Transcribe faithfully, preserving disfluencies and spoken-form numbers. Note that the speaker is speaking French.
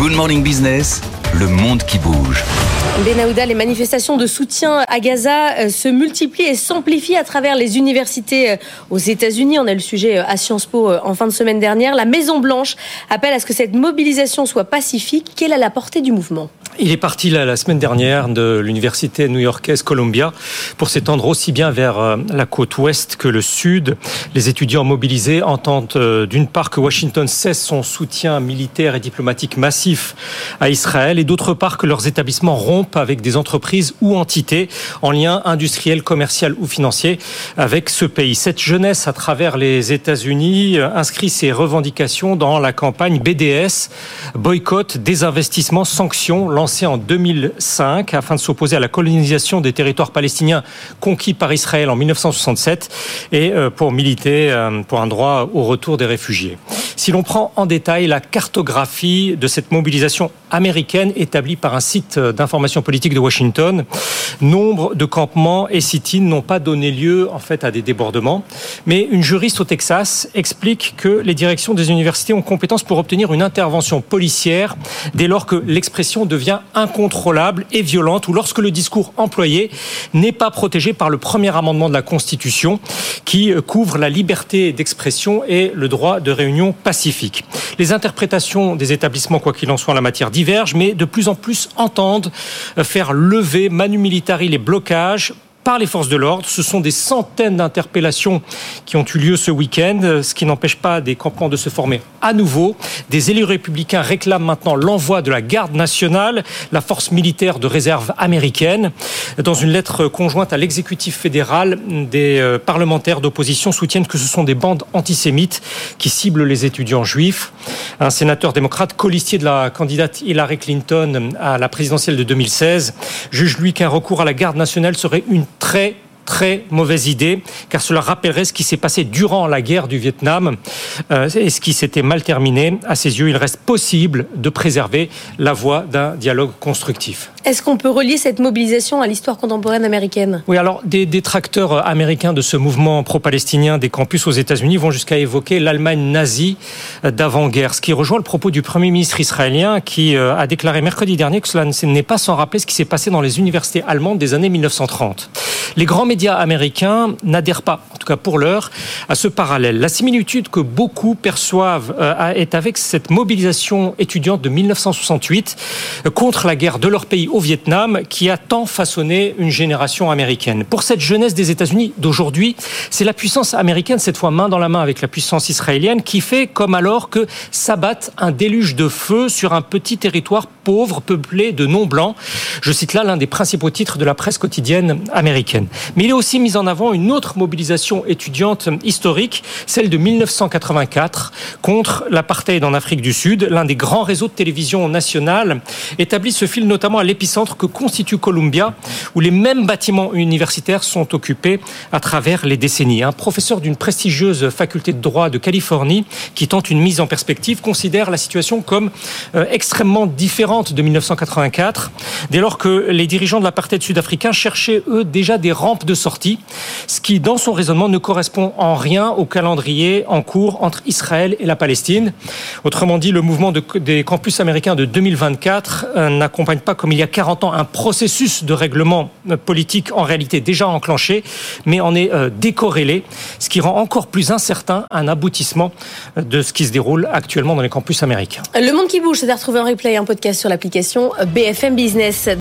Good Morning Business, le monde qui bouge. Benahouda, les manifestations de soutien à Gaza se multiplient et s'amplifient à travers les universités aux États-Unis. On a eu le sujet à Sciences Po en fin de semaine dernière. La Maison-Blanche appelle à ce que cette mobilisation soit pacifique. Quelle est la portée du mouvement ? Il est parti la, la semaine dernière de l'université new-yorkaise Columbia pour s'étendre aussi bien vers la côte ouest que le sud. Les étudiants mobilisés entendent euh, d'une part que Washington cesse son soutien militaire et diplomatique massif à Israël et d'autre part que leurs établissements rompent avec des entreprises ou entités en lien industriel, commercial ou financier avec ce pays. Cette jeunesse à travers les États-Unis inscrit ses revendications dans la campagne B D S, boycott, désinvestissement, sanctions, lancée en deux mille cinq afin de s'opposer à la colonisation des territoires palestiniens conquis par Israël en dix-neuf cent soixante-sept et pour militer pour un droit au retour des réfugiés. Si l'on prend en détail la cartographie de cette mobilisation américaine établie par un site d'information politique de Washington, nombre de campements et sit-ins n'ont pas donné lieu en fait à des débordements, mais une juriste au Texas explique que les directions des universités ont compétence pour obtenir une intervention policière dès lors que l'expression devient incontrôlable et violente ou lorsque le discours employé n'est pas protégé par le premier amendement de la Constitution qui couvre la liberté d'expression et le droit de réunion pacifique. Les interprétations des établissements, quoi qu'il en soit en la matière, divergent, mais de plus en plus entendent faire lever manu militari les blocages par les forces de l'ordre. Ce sont des centaines d'interpellations qui ont eu lieu ce week-end, ce qui n'empêche pas des campements de se former à nouveau. Des élus républicains réclament maintenant l'envoi de la garde nationale, la force militaire de réserve américaine. Dans une lettre conjointe à l'exécutif fédéral, des parlementaires d'opposition soutiennent que ce sont des bandes antisémites qui ciblent les étudiants juifs. Un sénateur démocrate, colistier de la candidate Hillary Clinton à la présidentielle de deux mille seize, juge lui qu'un recours à la garde nationale serait une très très mauvaise idée, car cela rappellerait ce qui s'est passé durant la guerre du Vietnam euh, et ce qui s'était mal terminé. À ses yeux, il reste possible de préserver la voie d'un dialogue constructif. Est-ce qu'on peut relier cette mobilisation à l'histoire contemporaine américaine ? Oui, alors des détracteurs américains de ce mouvement pro-palestinien des campus aux États-Unis vont jusqu'à évoquer l'Allemagne nazie d'avant-guerre, ce qui rejoint le propos du Premier ministre israélien qui a déclaré mercredi dernier que cela n'est pas sans rappeler ce qui s'est passé dans les universités allemandes des années dix-neuf cent trente. Les grands médias américains n'adhèrent pas, en tout cas pour l'heure, à ce parallèle. La similitude que beaucoup perçoivent euh, est avec cette mobilisation étudiante de dix-neuf cent soixante-huit euh, contre la guerre de leur pays au Vietnam qui a tant façonné une génération américaine. Pour cette jeunesse des États-Unis d'aujourd'hui, c'est la puissance américaine, cette fois main dans la main avec la puissance israélienne, qui fait comme alors que s'abatte un déluge de feu sur un petit territoire pauvre, peuplé de non-blancs. Je cite là l'un des principaux titres de la presse quotidienne américaine. Mais il est aussi mis en avant une autre mobilisation étudiante historique, celle de dix-neuf cent quatre-vingt-quatre, contre l'apartheid en Afrique du Sud. L'un des grands réseaux de télévision nationale établit ce fil notamment à l'épicentre que constitue Columbia, où les mêmes bâtiments universitaires sont occupés à travers les décennies. Un professeur d'une prestigieuse faculté de droit de Californie, qui tente une mise en perspective, considère la situation comme euh, extrêmement différente de dix-neuf cent quatre-vingt-quatre, dès lors que les dirigeants de l'apartheid sud-africain cherchaient, eux, déjà des rampes de sortie, ce qui, dans son raisonnement, ne correspond en rien au calendrier en cours entre Israël et la Palestine. Autrement dit, le mouvement de, des campus américains de deux mille vingt-quatre euh, n'accompagne pas, comme il y a quarante ans, un processus de règlement politique en réalité déjà enclenché, mais en est euh, décorrélé, ce qui rend encore plus incertain un aboutissement de ce qui se déroule actuellement dans les campus américains. Le monde qui bouge, c'est à retrouver en replay, un podcast sur l'application B F M Business.